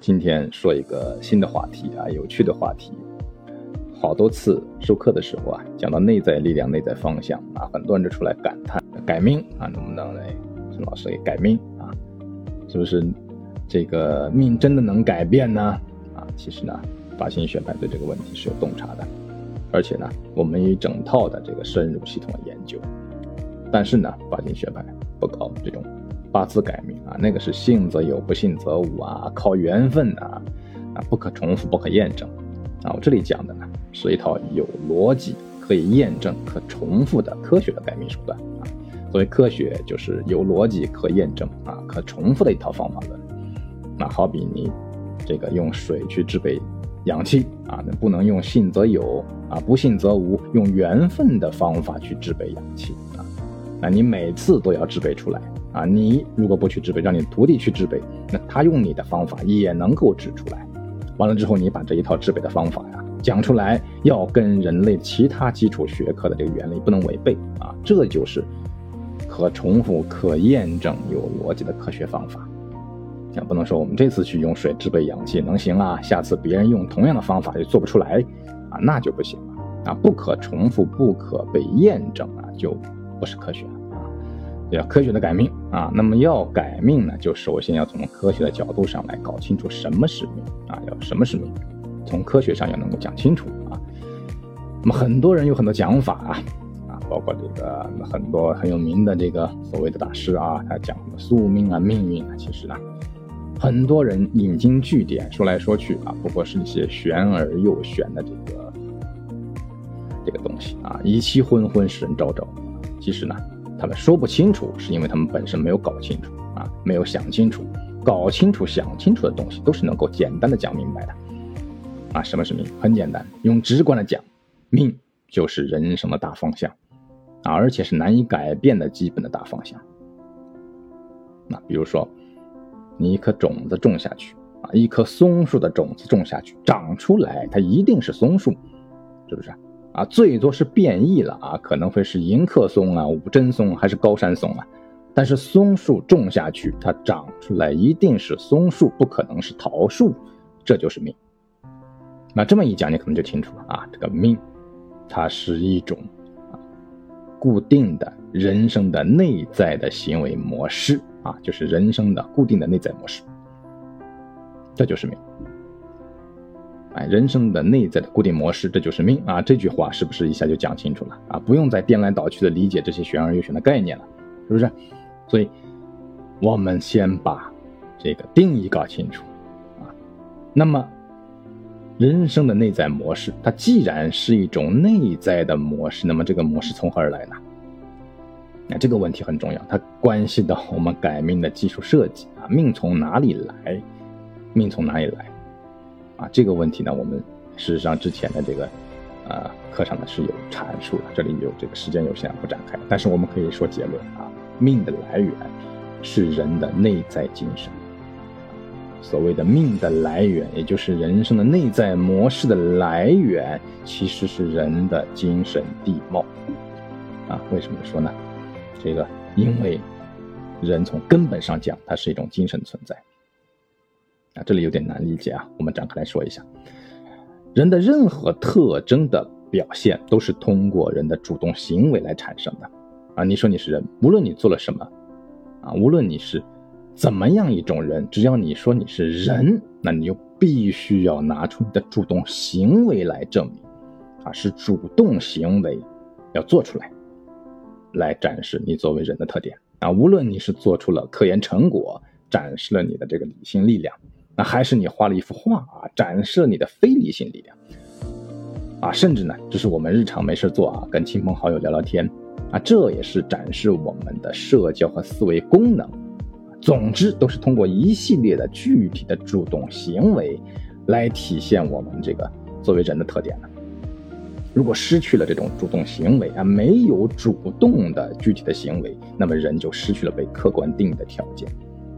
今天说一个新的话题啊，有趣的话题。好多次授课的时候啊，讲到内在力量、内在方向啊，很多人就出来感叹改命啊，能不能来陈老师给改命啊？是不是这个命真的能改变呢？啊，其实呢，发心学派对这个问题是有洞察的，而且呢，我们有一整套的这个深入系统的研究。但是呢，发心学派不搞这种八字改命啊，那个是信则有，不信则无啊，靠缘分啊，不可重复，不可验证啊。我这里讲的呢，是一套有逻辑、可以验证、可重复的科学的改命手段啊。所谓科学，就是有逻辑、可验证啊、可重复的一套方法论。那好比你这个用水去制备氧气啊，那不能用信则有啊，不信则无，用缘分的方法去制备氧气啊。那你每次都要制备出来啊！你如果不去制备，让你徒弟去制备，那他用你的方法也能够制出来。完了之后，你把这一套制备的方法呀讲出来，要跟人类其他基础学科的这个原理不能违背啊！这就是可重复、可验证、有逻辑的科学方法。不能说我们这次去用水制备氧气能行啊，下次别人用同样的方法就做不出来啊，那就不行了啊！不可重复、不可被验证啊，就不是科学啊，要科学的改命啊。那么要改命呢，就首先要从科学的角度上来搞清楚什么是命啊，要什么是命，从科学上要能够讲清楚啊。那么很多人有很多讲法啊，包括这个很多很有名的这个所谓的大师啊，他讲的宿命啊、命运啊，其实呢，很多人引经据典说来说去啊，不过是一些玄而又玄的这个东西啊，以其昏昏，使人昭昭。其实呢，他们说不清楚，是因为他们本身没有搞清楚啊，没有想清楚。搞清楚、想清楚的东西，都是能够简单的讲明白的啊。什么是命？很简单，用直观的讲，命就是人生的大方向啊，而且是难以改变的基本的大方向。那比如说，你一颗种子种下去啊，一棵松树的种子种下去，长出来它一定是松树，是不是啊？最多是变异了啊，可能会是迎客松啊、五针松还是高山松啊。但是松树种下去，它长出来一定是松树，不可能是桃树，这就是命。那这么一讲，你可能就清楚了啊，这个命，它是一种固定的人生的内在的行为模式啊，就是人生的固定的内在模式，这就是命。人生的内在的固定模式，这就是命啊！这句话是不是一下就讲清楚了啊？不用再颠来倒去的理解这些玄而又玄的概念了，是不是？所以，我们先把这个定义搞清楚啊。那么，人生的内在模式，它既然是一种内在的模式，那么这个模式从何而来呢？那这个问题很重要，它关系到我们改命的技术设计啊。命从哪里来？命从哪里来？啊，这个问题呢，我们事实上之前的这个课上呢是有阐述的，这里有这个时间有限不展开，但是我们可以说结论啊，命的来源是人的内在精神。所谓的命的来源，也就是人生的内在模式的来源，其实是人的精神地貌啊。为什么说呢？这个因为人从根本上讲，它是一种精神存在。这里有点难理解啊，我们展开来说一下。人的任何特征的表现都是通过人的主动行为来产生的啊。你说你是人，无论你做了什么啊，无论你是怎么样一种人，只要你说你是人，那你就必须要拿出你的主动行为来证明啊，是主动行为要做出来，来展示你作为人的特点啊。无论你是做出了科研成果，展示了你的这个理性力量，那还是你画了一幅画啊，展示了你的非理性力量啊，甚至呢，这是我们日常没事做啊，跟亲朋好友聊聊天啊，这也是展示我们的社交和思维功能。总之，都是通过一系列的具体的主动行为来体现我们这个作为人的特点的。如果失去了这种主动行为啊，没有主动的具体的行为，那么人就失去了被客观定义的条件。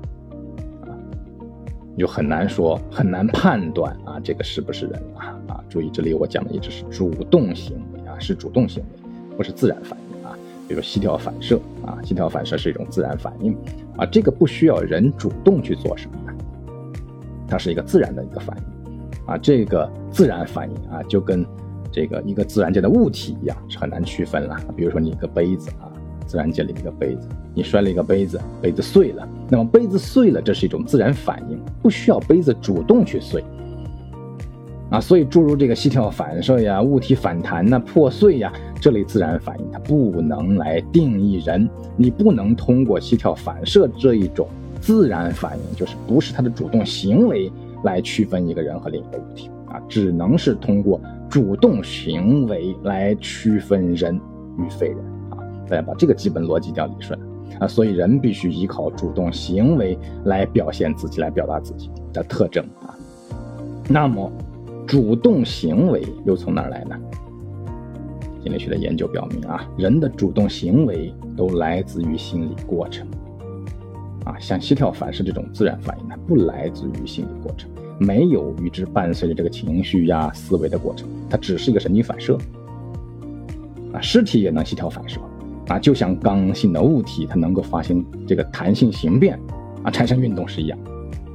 就很难说，很难判断啊，这个是不是人啊？注意，这里我讲的一直是主动行为啊，是主动行为，不是自然反应啊。比如膝跳反射啊，膝跳反射是一种自然反应啊，这个不需要人主动去做什么的， 它是一个自然的一个反应啊。这个自然反应啊，就跟这个一个自然界的物体一样，是很难区分了。比如说你一个杯子啊，自然界里一个杯子，你摔了一个杯子，杯子碎了，那么杯子碎了，这是一种自然反应，不需要杯子主动去碎啊。所以诸如这个膝跳反射呀、物体反弹呐、破碎呀这类自然反应，它不能来定义人，你不能通过膝跳反射这一种自然反应，就是不是它的主动行为来区分一个人和另一个物体啊，只能是通过主动行为来区分人与非人啊。大家把这个基本逻辑一定要理顺啊。所以人必须依靠主动行为来表现自己，来表达自己的特征啊。那么主动行为又从哪儿来呢？心理学的研究表明啊，人的主动行为都来自于心理过程啊。像膝跳反射这种自然反应呢，不来自于心理过程，没有与之伴随着这个情绪呀、思维的过程，它只是一个神经反射啊。尸体也能膝跳反射啊，就像刚性的物体它能够发生这个弹性形变啊，产生运动是一样。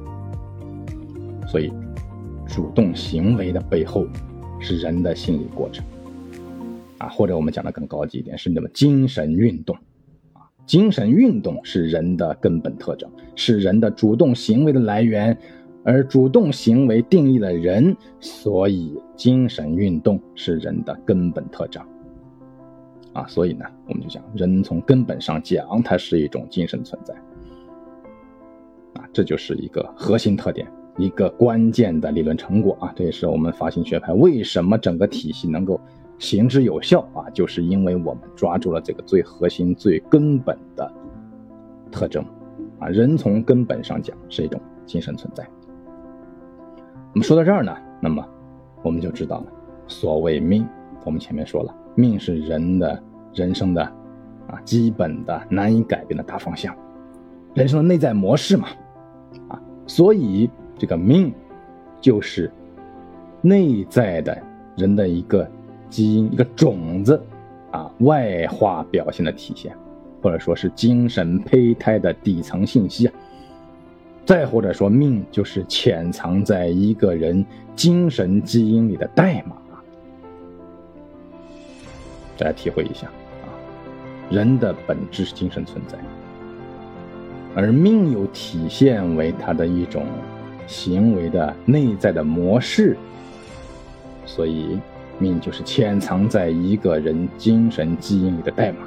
所以主动行为的背后是人的心理过程啊，或者我们讲的更高级一点，是那么精神运动啊。精神运动是人的根本特征，是人的主动行为的来源，而主动行为定义了人，所以精神运动是人的根本特征啊。所以呢，我们就讲人从根本上讲，它是一种精神存在啊，这就是一个核心特点，一个关键的理论成果啊。这也是我们法性学派为什么整个体系能够行之有效啊，就是因为我们抓住了这个最核心、最根本的特征啊。人从根本上讲是一种精神存在。我们说到这儿呢，那么我们就知道了，所谓命，我们前面说了，命是人的人生的基本的难以改变的大方向，人生的内在模式嘛啊。所以这个命就是内在的人的一个基因，一个种子啊，外化表现的体现，或者说是精神胚胎的底层信息啊。再或者说，命就是潜藏在一个人精神基因里的代码。大家体会一下啊，人的本质是精神存在，而命又体现为他的一种行为的内在的模式，所以命就是潜藏在一个人精神基因里的代码。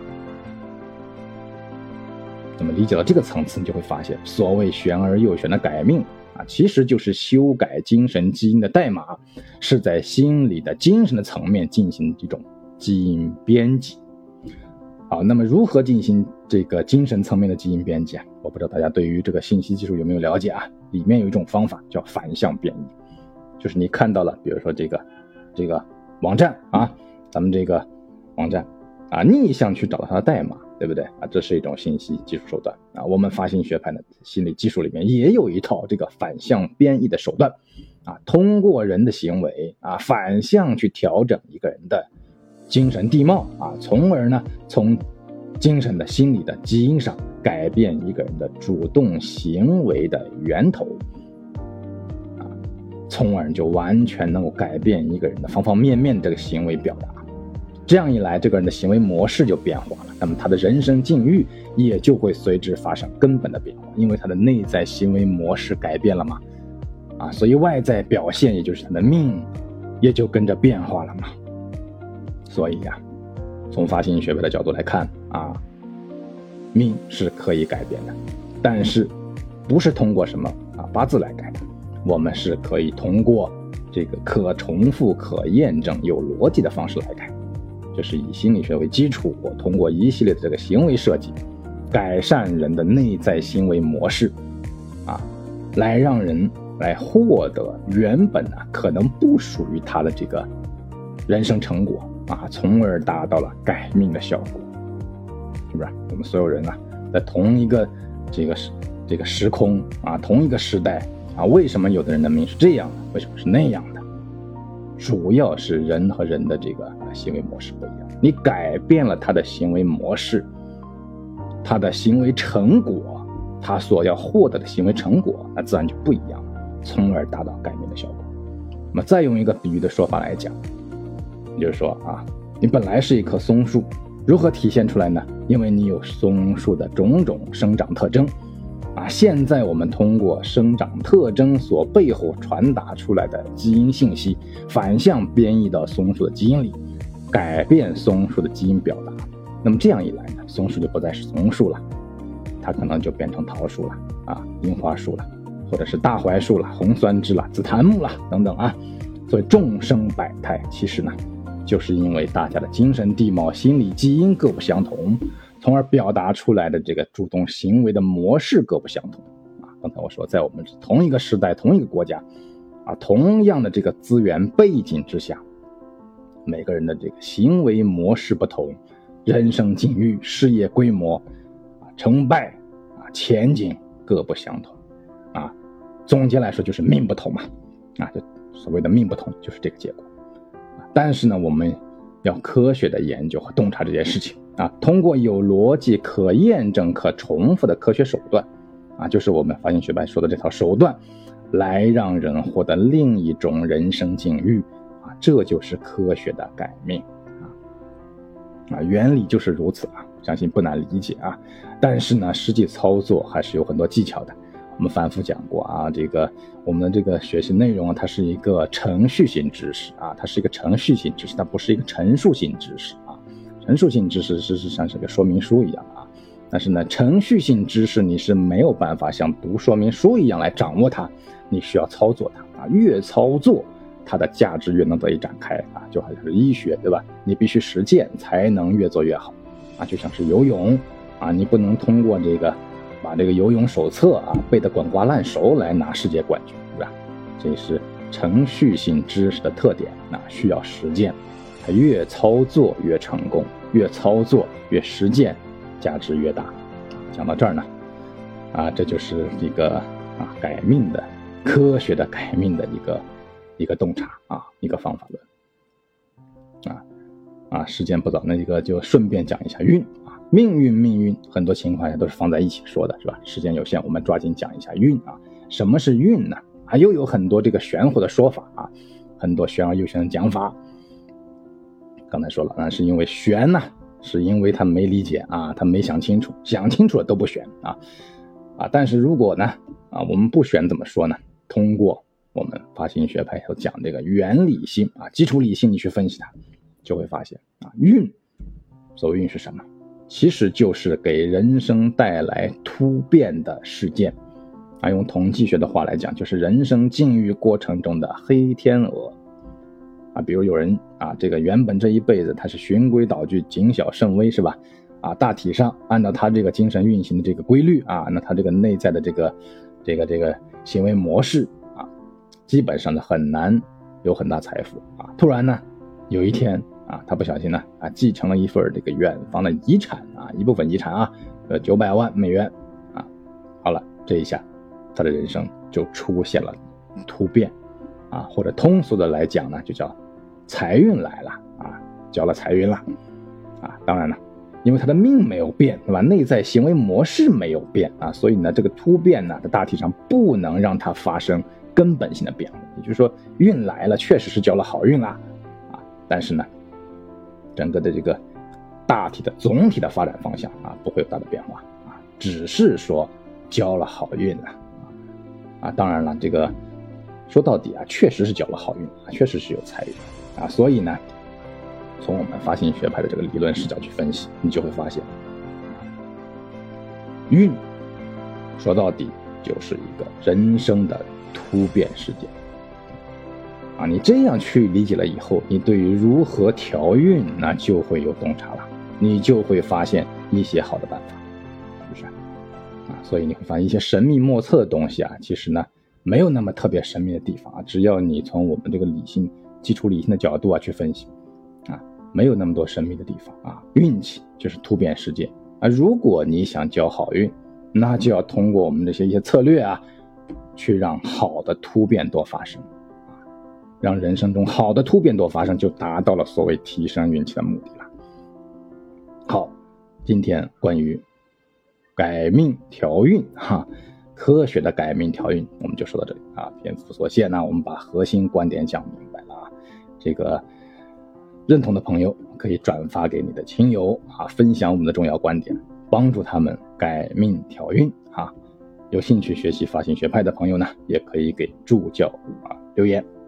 那么理解到这个层次，你就会发现，所谓玄而又玄的改命啊，其实就是修改精神基因的代码，是在心理的精神的层面进行这种基因编辑。好，那么如何进行这个精神层面的基因编辑啊？我不知道大家对于这个信息技术有没有了解啊？里面有一种方法叫反向编译，就是你看到了，比如说这个网站啊，咱们这个网站啊，逆向去找到它的代码，对不对啊？这是一种信息技术手段啊。我们法性学派的心理技术里面也有一套这个反向编译的手段啊，通过人的行为啊，反向去调整一个人的精神地貌啊，从而呢，从精神的心理的基因上改变一个人的主动行为的源头啊，从而就完全能够改变一个人的方方面面的这个行为表达。这样一来，这个人的行为模式就变化了，那么他的人生境遇也就会随之发生根本的变化，因为他的内在行为模式改变了嘛啊，所以外在表现也就是他的命也就跟着变化了嘛。所以呀，从法性学派的角度来看啊，命是可以改变的，但是不是通过什么八字来改的，我们是可以通过这个可重复、可验证、有逻辑的方式来改。就是以心理学为基础，我通过一系列的这个行为设计，改善人的内在行为模式啊，来让人来获得原本可能不属于他的这个人生成果啊，从而达到了改命的效果，是不是？我们所有人在同一个这个时空啊，同一个时代啊，为什么有的人的命是这样的，为什么是那样的？主要是人和人的这个行为模式不一样，你改变了他的行为模式，他的行为成果，他所要获得的行为成果，那自然就不一样了。 从而达到改命的效果。那么再用一个比喻的说法来讲，也就是说你本来是一棵松树，如何体现出来呢？因为你有松树的种种生长特征现在我们通过生长特征所背后传达出来的基因信息，反向编译到松树的基因里，改变松树的基因表达。那么这样一来呢，松树就不再是松树了，它可能就变成桃树了樱花树了，或者是大槐树了，红酸枝了，紫檀木了等等所以众生百态，其实呢就是因为大家的精神地貌、心理基因各不相同，从而表达出来的这个主动行为的模式各不相同刚才我说，在我们同一个时代、同一个国家同样的这个资源背景之下，每个人的这个行为模式不同，人生境遇、事业规模成败前景各不相同总结来说就是命不同就所谓的命不同就是这个结果但是呢，我们要科学的研究和洞察这件事情通过有逻辑、可验证、可重复的科学手段就是我们发现学派说的这套手段，来让人获得另一种人生境遇这就是科学的改命原理就是如此相信不难理解但是呢，实际操作还是有很多技巧的。我们反复讲过这个我们的这个学习内容它是一个程序性知识它是一个程序性知识，它不是一个陈述性知识陈述性知识事实上是个说明书一样但是呢，程序性知识你是没有办法像读说明书一样来掌握它，你需要操作它越操作它的价值越能得以展开就好像是医学对吧？你必须实践才能越做越好就像是游泳你不能通过这个把这个游泳手册背得滚瓜烂熟来拿世界冠军对吧？这是程序性知识的特点需要实践，它越操作越成功，越操作越实践，价值越大。讲到这儿呢这就是一个改命的科学的改命的一个洞察一个方法论时间不早，那就顺便讲一下运命运很多情况下都是放在一起说的是吧？时间有限，我们抓紧讲一下运什么是运呢又有很多这个玄乎的说法很多玄而又玄的讲法。刚才说了是因为玄是因为他没理解他没想清楚，想清楚了都不玄但是如果呢我们不玄怎么说呢？通过我们发心学派要讲这个原理性基础理性，你去分析它就会发现运，所谓运是什么？其实就是给人生带来突变的事件用统计学的话来讲，就是人生境遇过程中的黑天鹅比如有人这个原本这一辈子他是循规蹈矩、谨小慎微是吧？大体上按照他这个精神运行的这个规律那他这个内在的这个行为模式基本上呢很难有很大财富突然呢有一天他不小心呢继承了一份这个远方的遗产一部分遗产900万美元好了，这一下他的人生就出现了突变或者通俗的来讲呢就叫财运来了交了财运了当然了，因为他的命没有变对吧？内在行为模式没有变所以呢这个突变呢在大体上不能让它发生根本性的变化。也就是说运来了，确实是交了好运啦但是呢整个的这个大体的总体的发展方向不会有大的变化只是说交了好运了当然了，这个说到底确实是交了好运确实是有财运所以呢从我们发心学派的这个理论视角去分析，你就会发现运说到底就是一个人生的突变事件你这样去理解了以后，你对于如何调运那就会有洞察了，你就会发现一些好的办法，是不是所以你会发现一些神秘莫测的东西其实呢没有那么特别神秘的地方只要你从我们这个理性基础理性的角度去分析没有那么多神秘的地方运气就是突变事件如果你想交好运，那就要通过我们这些一些策略去让好的突变多发生让人生中好的突变多发生，就达到了所谓提升运气的目的了。好，今天关于改命调运科学的改命调运，我们就说到这里啊。篇幅所限呢，我们把核心观点讲明白了啊。这个认同的朋友可以转发给你的亲友啊，分享我们的重要观点，帮助他们改命调运啊。有兴趣学习发心学派的朋友呢，也可以给助教留言。